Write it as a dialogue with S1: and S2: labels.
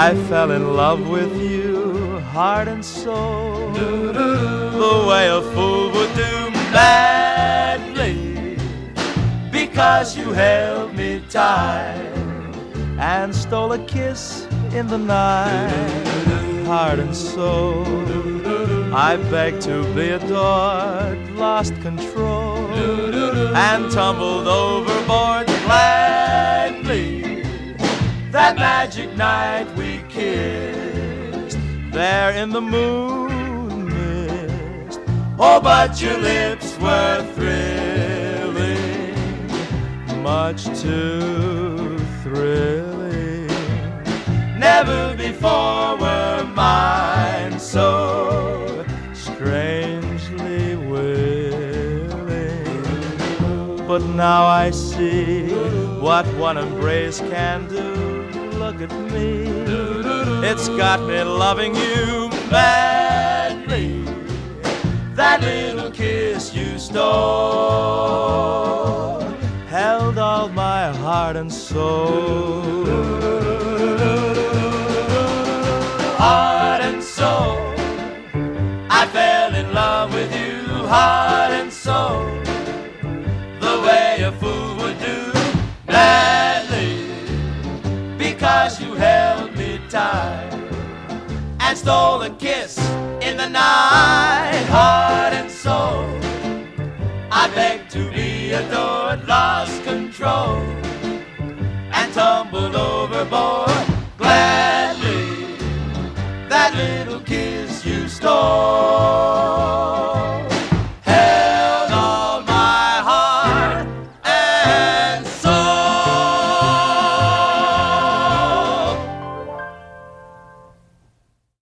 S1: I fell in love with you, heart and soul, the way a fool would do madly, because you held me tight and stole a kiss in the night, heart and soul. I begged to be adored, lost control, and tumbled overboard gladly. That magic night we kissed, there in the moon mist. Oh, but your lips were thrilling, much too thrilling. Never before were mine so strangely willing. But now I see what one embrace can do. Look at me, it's got me loving you madly. That little kiss you stole held all my heart and soul. Heart and soul, I fell in love with you, heart and soul, the way a fool would do gladly, because you held me tight and stole a kiss in the night, heart and soul. I begged to be adored, lost control, and tumbled overboard gladly. That little kiss you stole